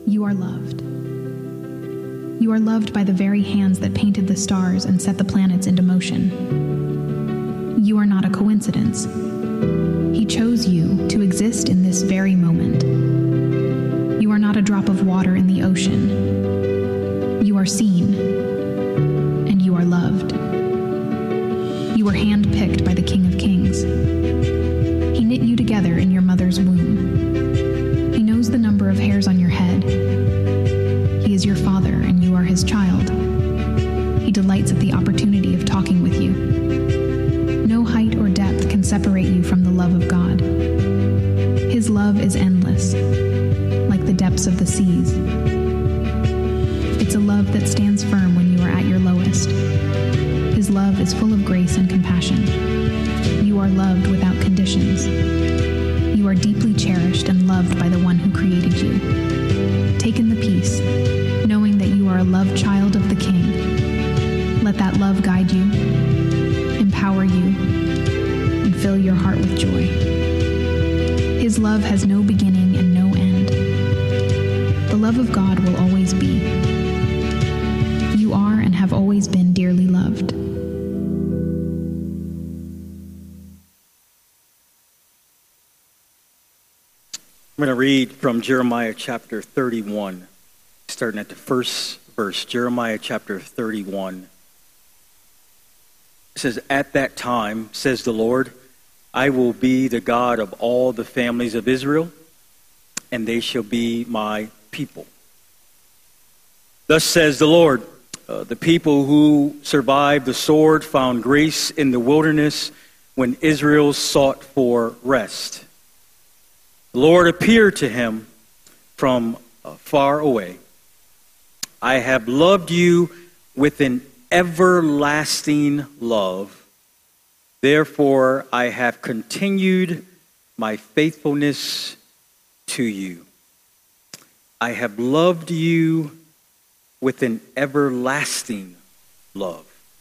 You are loved. You are loved by the very hands that painted the stars and set the planets into motion. You are not a coincidence. He chose you to exist in this very moment. You are not a drop of water in the ocean. You are seen, and you are loved. You were handpicked by the King of Kings. He knit you together in your mother's womb. He knows the number of hairs on your head. He is your father, and you are his child. He delights at the opportunity of talking with you. No height or depth can separate you from the love of God. His love is endless, like the depths of the seas. It's a love that stands firm when you are at your lowest. His love is full of grace and compassion. You are loved without conditions. You are deeply cherished and loved by the one who created you. Take in the peace, knowing that you are a loved child of the King. Let that love guide you, empower you, and fill your heart with joy. His love has no beginning and no end. The love of God will always be. You are and have always been dearly loved. I'm going to read from Jeremiah chapter 31, starting at the first verse. Jeremiah chapter 31. It says, "At that time, says the Lord, I will be the God of all the families of Israel, and they shall be my people. Thus says the Lord, the people who survived the sword found grace in the wilderness when Israel sought for rest. The Lord appeared to him from far away. I have loved you with an everlasting love. Therefore, I have continued my faithfulness to you. I have loved you with an everlasting love."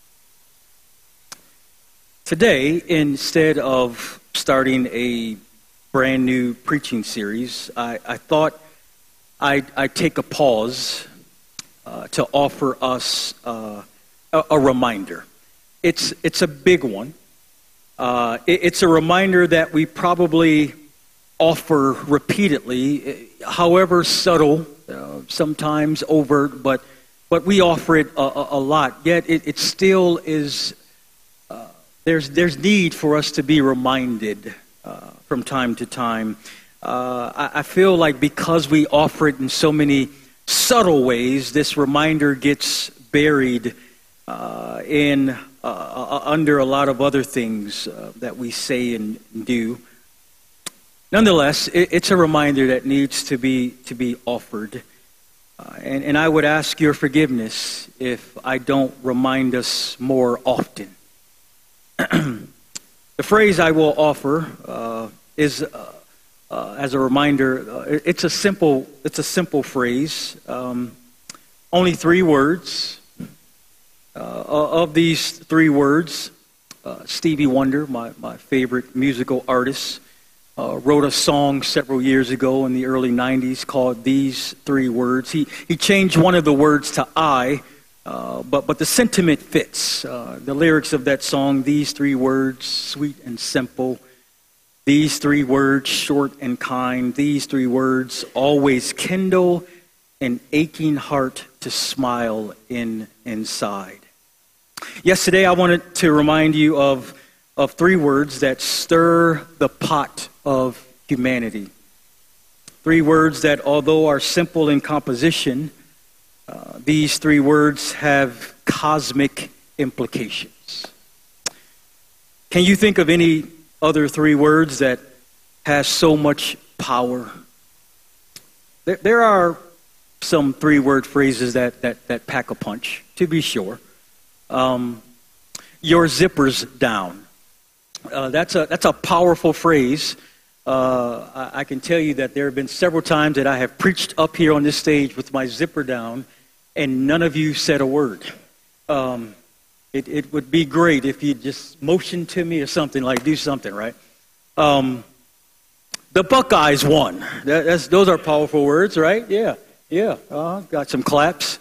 Today, instead of starting a brand new preaching series, I thought I'd take a pause to offer us a reminder. It's a big one. It's a reminder that we probably offer repeatedly, however subtle, sometimes overt, but we offer it a lot. Yet it still is. There's need for us to be reminded from time to time. I feel like because we offer it in so many subtle ways, this reminder gets buried in under a lot of other things that we say and do. Nonetheless, it's a reminder that needs to be offered. And I would ask your forgiveness if I don't remind us more often. The phrase I will offer is, as a reminder, it's a simple phrase. Only 3 words. Of these 3 words, Stevie Wonder, my favorite musical artist, wrote a song several years ago in the early 90s called These 3 Words. He changed one of the words to I, but the sentiment fits. The lyrics of that song, these 3 words, sweet and simple. These 3 words, short and kind. These 3 words, always kindle an aching heart to smile inside. Yesterday, I wanted to remind you of 3 words that stir the pot of humanity. 3 words that, although are simple in composition, these 3 words have cosmic implications. Can you think of any other 3 words that has so much power? There are some 3-word phrases that pack a punch, to be sure. Your zipper's down. That's a powerful phrase. I can tell you that there have been several times that I have preached up here on this stage with my zipper down, and none of you said a word. It would be great if you just motioned to me or something, like do something, right? The Buckeyes won. Those are powerful words, right? Yeah. Yeah, got some claps.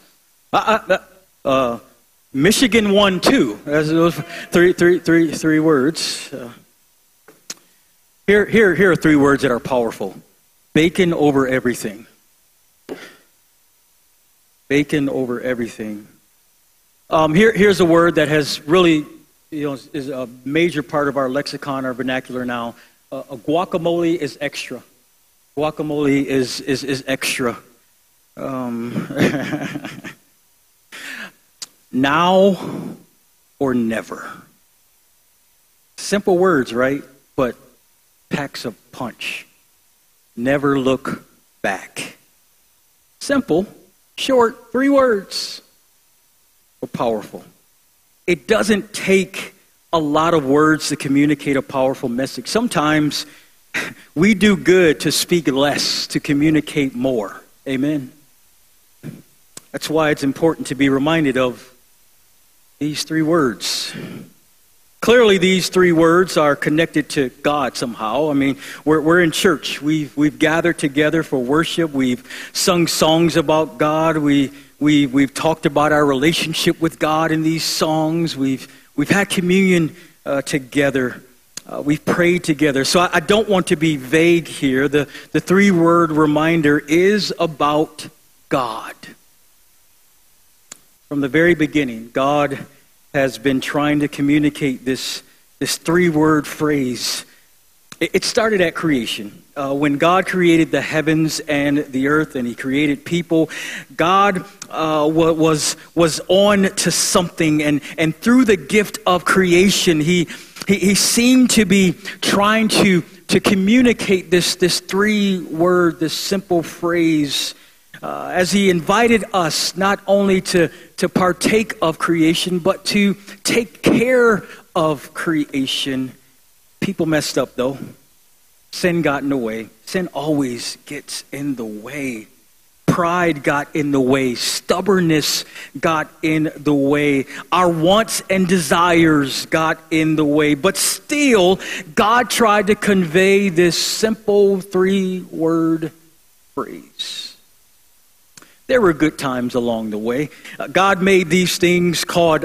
Michigan won too. Those three words. Here are three words that are powerful. Bacon over everything. Bacon over everything. Here's a word that has really, is a major part of our lexicon, our vernacular now. A guacamole is extra. Guacamole is extra. Now or never. Simple words, right? But packs a punch. Never look back. Simple, short, three words, but powerful. It doesn't take a lot of words to communicate a powerful message. Sometimes we do good to speak less, to communicate more. Amen. That's why it's important to be reminded of these three words. Clearly, these three words are connected to God somehow. I mean, we're in church. We've gathered together for worship. We've sung songs about God. We've talked about our relationship with God in these songs. We've had communion together. We've prayed together. So I don't want to be vague here. The three-word reminder is about God. From the very beginning, God has been trying to communicate this three-word phrase. It started at creation. When God created the heavens and the earth and he created people, God was on to something. And through the gift of creation, he seemed to be trying to communicate this three-word, this simple phrase, as he invited us not only to partake of creation, but to take care of creation. People messed up, though. Sin got in the way. Sin always gets in the way. Pride got in the way. Stubbornness got in the way. Our wants and desires got in the way. But still, God tried to convey this simple three-word phrase. There were good times along the way. God made these things called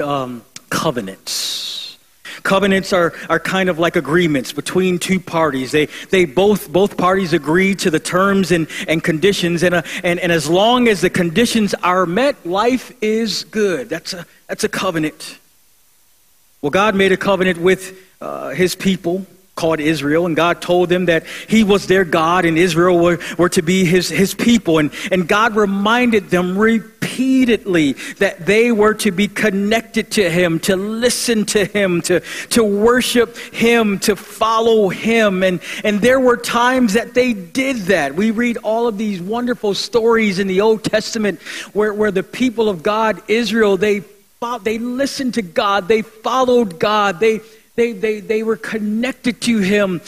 covenants. Covenants are kind of like agreements between two parties. They both parties agree to the terms and conditions, and as long as the conditions are met, life is good. That's a covenant. Well, God made a covenant with his people called Israel, and God told them that he was their God and Israel were to be his people. And God reminded them repeatedly that they were to be connected to him, to listen to him, to worship him, to follow him. And there were times that they did that. We read all of these wonderful stories in the Old Testament where the people of God, Israel, they listened to God, they followed God, They were connected to him.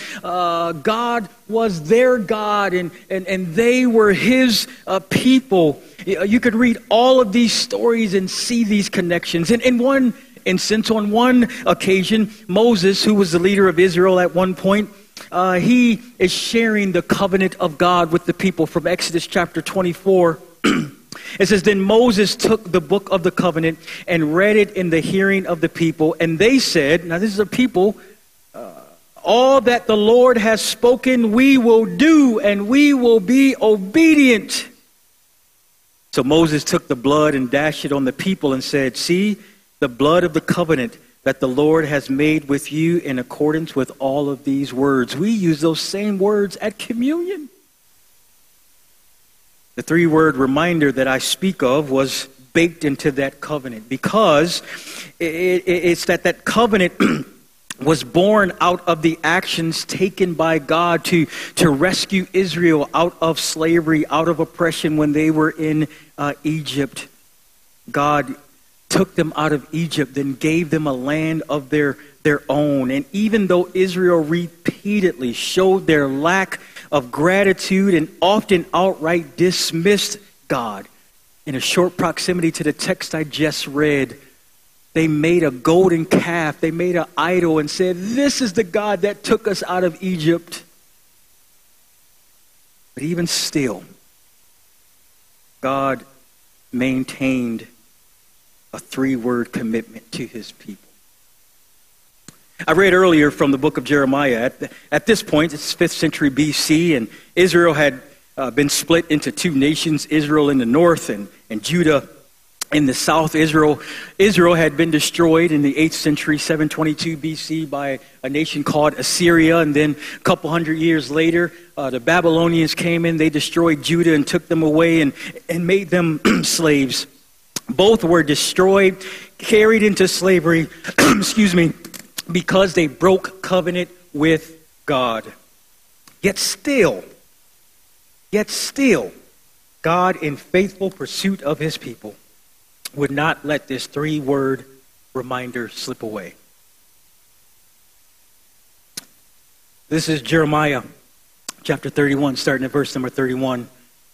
God was their God, and they were his people. You could read all of these stories and see these connections. And in one instance, on one occasion, Moses, who was the leader of Israel at one point, he is sharing the covenant of God with the people from Exodus chapter 24. It says, then Moses took the book of the covenant and read it in the hearing of the people. And they said, now this is a people, all that the Lord has spoken we will do, and we will be obedient. So Moses took the blood and dashed it on the people and said, see, the blood of the covenant that the Lord has made with you in accordance with all of these words. We use those same words at communion. The three-word reminder that I speak of was baked into that covenant because it's that covenant was born out of the actions taken by God to rescue Israel out of slavery, out of oppression when they were in Egypt. God took them out of Egypt, then gave them a land of their own. And even though Israel repeatedly showed their lack of gratitude and often outright dismissed God, in a short proximity to the text I just read, they made a golden calf, they made an idol and said, this is the God that took us out of Egypt. But even still, God maintained a 3-word commitment to his people. I read earlier from the book of Jeremiah. At this point, it's 5th century BC, and Israel had been split into 2 nations, Israel in the north and Judah in the south. Israel had been destroyed in the 8th century, 722 BC, by a nation called Assyria. And then a couple hundred years later, the Babylonians came in. They destroyed Judah and took them away and made them slaves. Both were destroyed, carried into slavery, because they broke covenant with God. Yet still, God, in faithful pursuit of his people, would not let this 3-word reminder slip away. This is Jeremiah chapter 31, starting at verse number 31.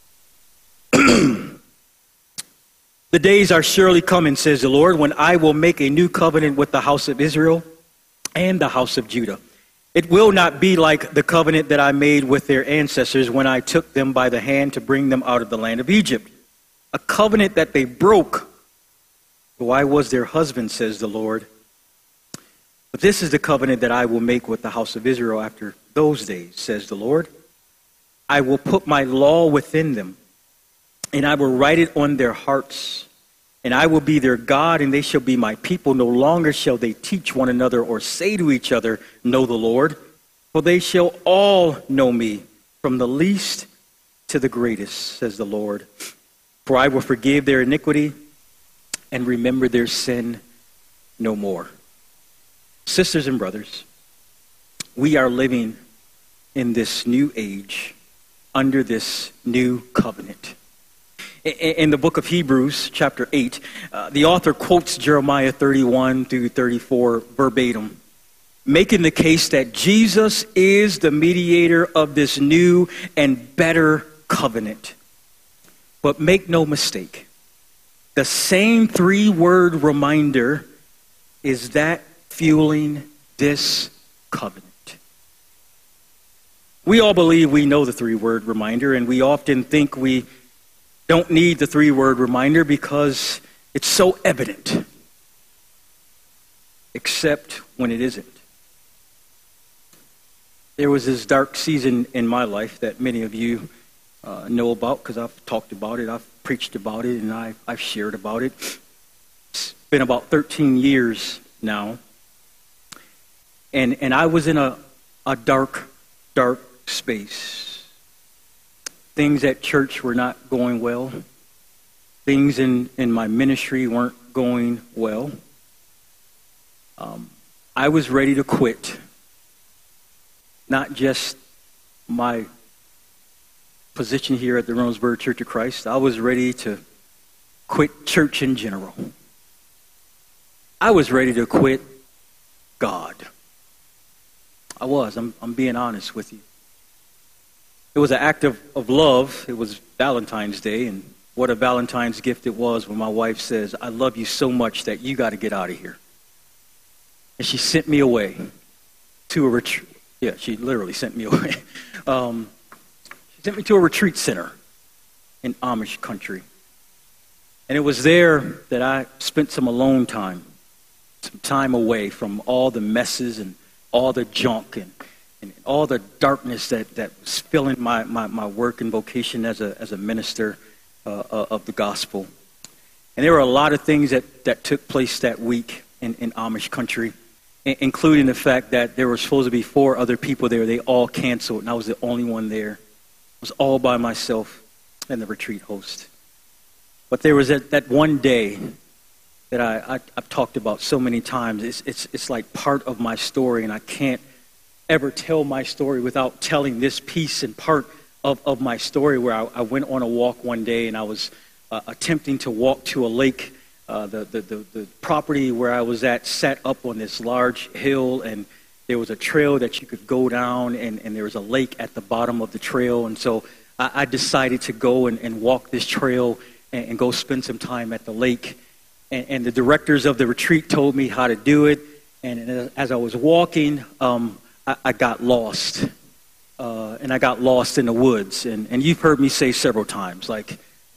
The days are surely coming, says the Lord, when I will make a new covenant with the house of Israel and the house of Judah. It will not be like the covenant that I made with their ancestors when I took them by the hand to bring them out of the land of Egypt. A covenant that they broke, though I was their husband, says the Lord. But this is the covenant that I will make with the house of Israel after those days, says the Lord. I will put my law within them, and I will write it on their hearts. And I will be their God, and they shall be my people. No longer shall they teach one another or say to each other, know the Lord. For they shall all know me, from the least to the greatest, says the Lord. For I will forgive their iniquity and remember their sin no more. Sisters and brothers, we are living in this new age under this new covenant. In the book of Hebrews, chapter 8, the author quotes Jeremiah 31 through 34 verbatim, making the case that Jesus is the mediator of this new and better covenant. But make no mistake, the same 3-word reminder is that fueling this covenant. We all believe we know the 3-word reminder, and we often think we don't need the 3-word reminder because it's so evident, except when it isn't. There was this dark season in my life that many of you know about because I've talked about it, I've preached about it, and I've shared about it. It's been about 13 years now, and I was in a dark space. Things at church were not going well. Things in my ministry weren't going well. I was ready to quit. Not just my position here at the Ronesburg Church of Christ. I was ready to quit church in general. I was ready to quit God. I was. I'm being honest with you. It was an act of love. It was Valentine's Day, and what a Valentine's gift it was when my wife says, I love you so much that you got to get out of here. And she sent me away to a retreat. Yeah, she literally sent me away. She sent me to a retreat center in Amish country. And it was there that I spent some alone time, some time away from all the messes and all the junk and all the darkness that was filling my work and vocation as a minister of the gospel. And there were a lot of things that took place that week in Amish country, including the fact that there were supposed to be 4 other people there. They all canceled, and I was the only one there. I was all by myself and the retreat host. But there was that one day that I've talked about so many times. It's like part of my story, and I can't ever tell my story without telling this piece and part of my story, where I went on a walk one day and I was attempting to walk to a lake. The property where I was at sat up on this large hill, and there was a trail that you could go down, and there was a lake at the bottom of the trail. And so I decided to go and walk this trail and go spend some time at the lake. And the directors of the retreat told me how to do it. And as I was walking, I got lost. And I got lost in the woods. And you've heard me say several times, like,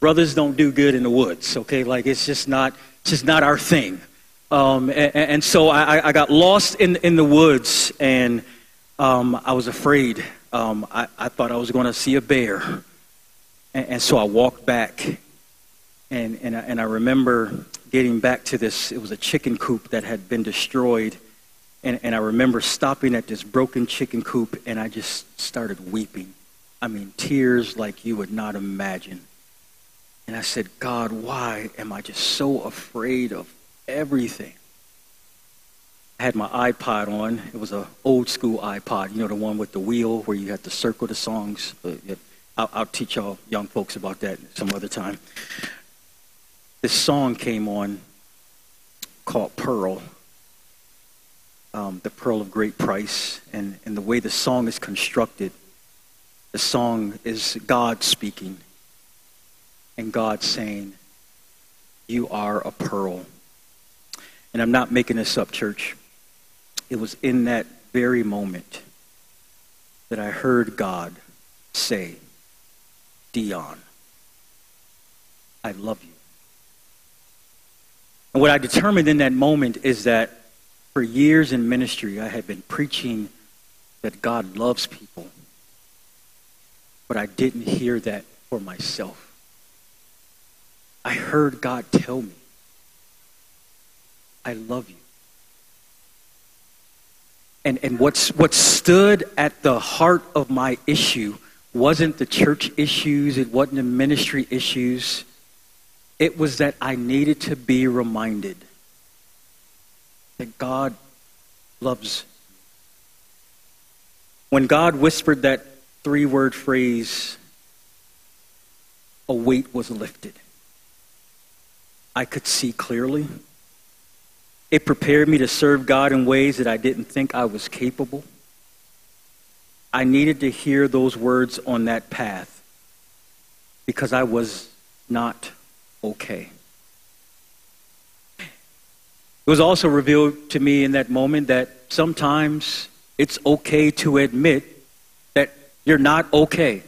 brothers don't do good in the woods, okay? Like, it's just not our thing. And so I got lost in the woods, and I was afraid. I thought I was going to see a bear. And so I walked back, and I remember getting back to this. It was a chicken coop that had been destroyed, and I remember stopping at this broken chicken coop, and I just started weeping. I mean, tears like you would not imagine. And I said, God, why am I just so afraid of everything? I had my iPod on. It was an old school iPod, the one with the wheel where you had to circle the songs. I'll teach y'all young folks about that some other time. This song came on called Pearl, the Pearl of Great Price. And the way the song is constructed, the song is God speaking and God saying, you are a pearl. And I'm not making this up, church. It was in that very moment that I heard God say, Dion, I love you. And what I determined in that moment is that for years in ministry, I had been preaching that God loves people, but I didn't hear that for myself. I heard God tell me, I love you. And what stood at the heart of my issue wasn't the church issues, it wasn't the ministry issues. It was that I needed to be reminded that God loves me. When God whispered that 3-word phrase, a weight was lifted. I could see clearly. It prepared me to serve God in ways that I didn't think I was capable. I needed to hear those words on that path because I was not okay. It was also revealed to me in that moment that sometimes it's okay to admit that you're not okay.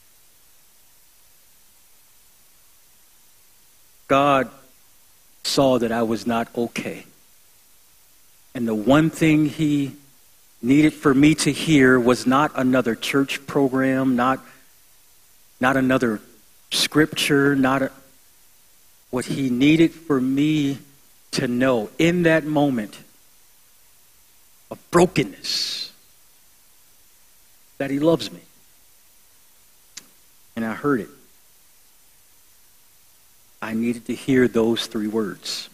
God saw that I was not okay. And the one thing he needed for me to hear was not another church program, not another scripture, what he needed for me to know in that moment of brokenness, that he loves me. And I heard it. I needed to hear those 3 words.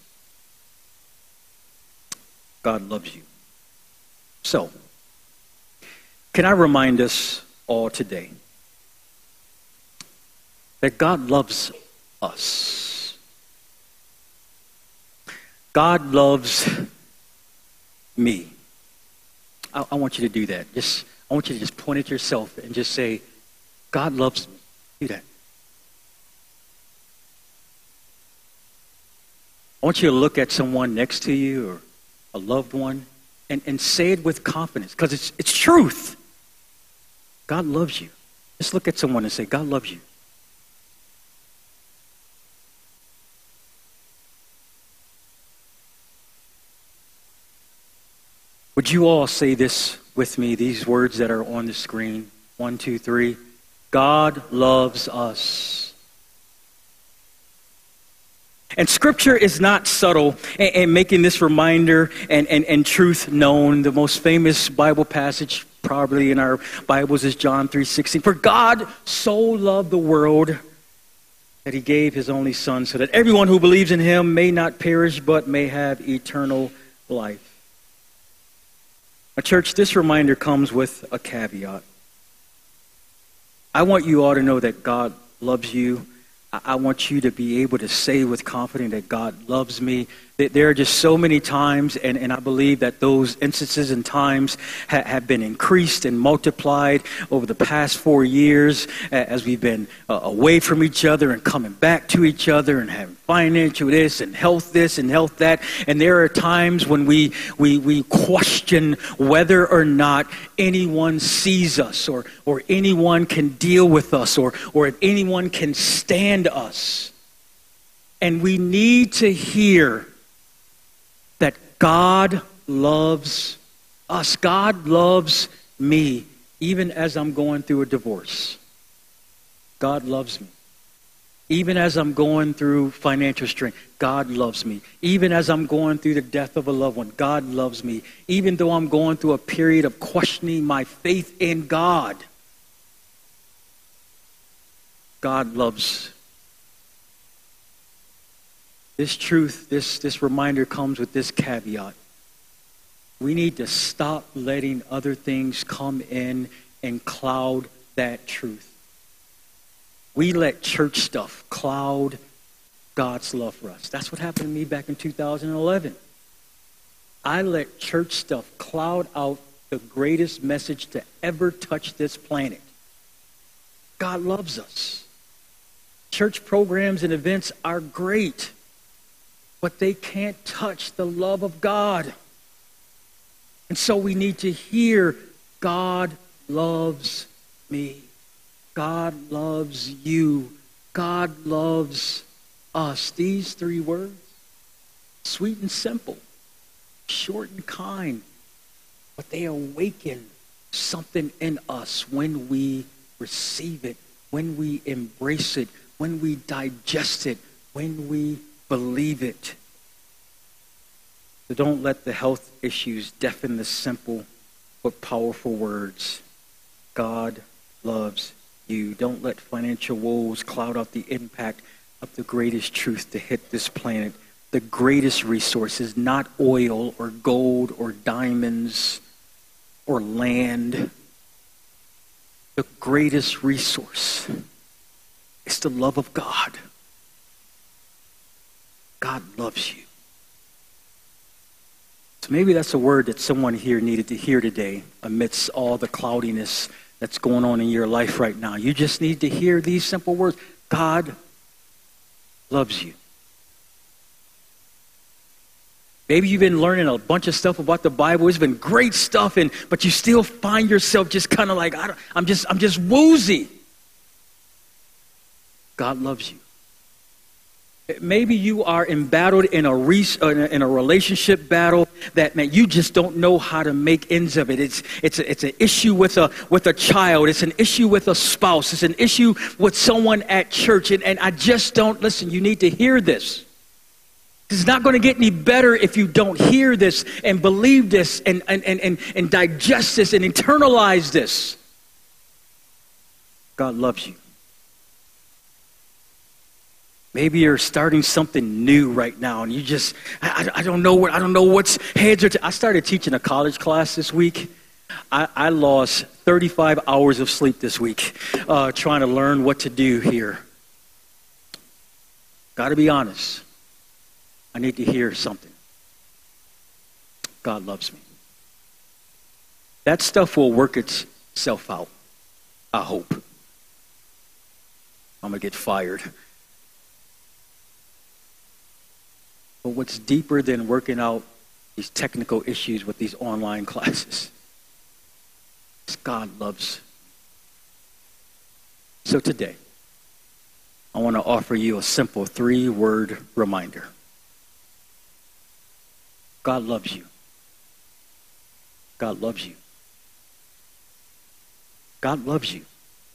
God loves you. So, can I remind us all today that God loves us? God loves me. I want you to do that. I want you to just point at yourself and just say, God loves me. Do that. I want you to look at someone next to you or a loved one and say it with confidence because it's truth. God loves you. Just look at someone and say, God loves you. Would you all say this with me, these words that are on the screen? 1, 2, 3. God loves us. And Scripture is not subtle in making this reminder and truth known. The most famous Bible passage probably in our Bibles is John 3:16. For God so loved the world that he gave his only Son so that everyone who believes in him may not perish but may have eternal life. Now, church, this reminder comes with a caveat. I want you all to know that God loves you. I want you to be able to say with confidence that God loves me There are just so many times, and I believe that those instances and times have been increased and multiplied over the past 4 years as we've been away from each other and coming back to each other and having financial this and health that. And there are times when we question whether or not anyone sees us or anyone can deal with us or if anyone can stand us. And we need to hear that God loves us. God loves me, even as I'm going through a divorce. God loves me. Even as I'm going through financial strain, God loves me. Even as I'm going through the death of a loved one, God loves me. Even though I'm going through a period of questioning my faith in God, God loves me. This truth, this reminder comes with this caveat. We need to stop letting other things come in and cloud that truth. We let church stuff cloud God's love for us. That's what happened to me back in 2011. I let church stuff cloud out the greatest message to ever touch this planet. God loves us. Church programs and events are great, but they can't touch the love of God. And so we need to hear, God loves me. God loves you. God loves us. These 3 words, sweet and simple, short and kind, but they awaken something in us when we receive it, when we embrace it, when we digest it, when we believe it. So don't let the health issues deafen the simple but powerful words. God loves you. Don't let financial woes cloud out the impact of the greatest truth to hit this planet. The greatest resource is not oil or gold or diamonds or land. The greatest resource is the love of God. God loves you. So maybe that's a word that someone here needed to hear today amidst all the cloudiness that's going on in your life right now. You just need to hear these simple words. God loves you. Maybe you've been learning a bunch of stuff about the Bible. It's been great stuff, but you still find yourself just kind of like, I'm just woozy. God loves you. Maybe you are embattled in a relationship battle that, man, you just don't know how to make ends of it. It's an issue with a child. It's an issue with a spouse. It's an issue with someone at church. And I just don't, listen, you need to hear this. It's not going to get any better if you don't hear this and believe this and digest this and internalize this. God loves you. Maybe you're starting something new right now, and you just, I don't know what's heads or I started teaching a college class this week. I lost 35 hours of sleep this week trying to learn what to do here. Got to be honest. I need to hear something. God loves me. That stuff will work itself out, I hope. I'm going to get fired. But what's deeper than working out these technical issues with these online classes is God loves. So today, I want to offer you a simple 3-word reminder. God loves you. God loves you. God loves you.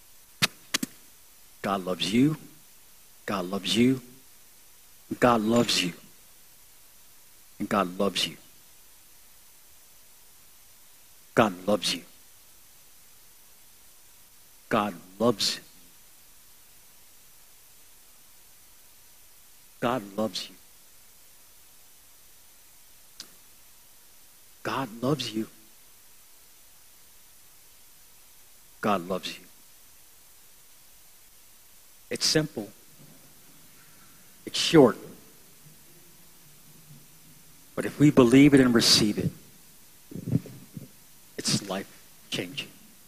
God loves you. God loves you. God loves you. And God loves you. God loves you. God loves you. God loves you. God loves you. God loves you. It's simple. It's short. But if we believe it and receive it, it's life-changing.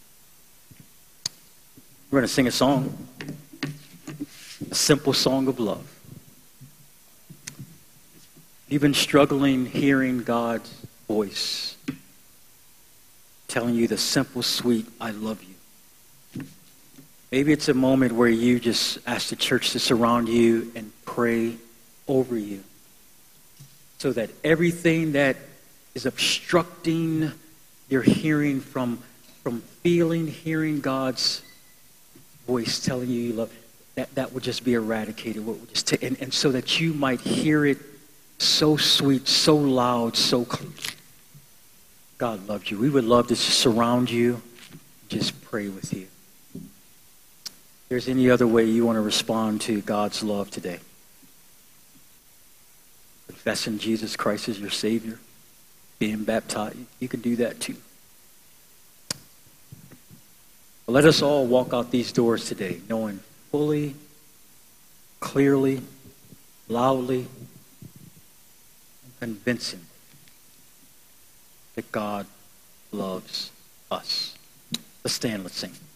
We're going to sing a song, a simple song of love. You've been struggling hearing God's voice telling you the simple, sweet, I love you. Maybe it's a moment where you just ask the church to surround you and pray over you so that everything that is obstructing your hearing from hearing God's voice telling you you love, that would just be eradicated. And so that you might hear it so sweet, so loud, so clear. God loved you. We would love to surround you, just pray with you. If there's any other way you want to respond to God's love today, confessing Jesus Christ as your Savior, being baptized, you can do that too. But let us all walk out these doors today knowing fully, clearly, loudly, and convincingly that God loves us. Let's stand, let's sing.